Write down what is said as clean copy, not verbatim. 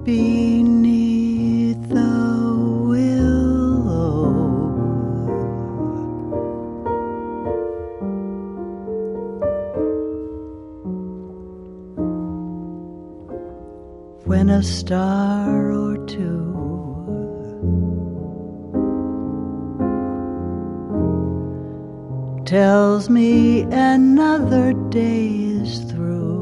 beneath the willow. When a star or two tells me another day is through,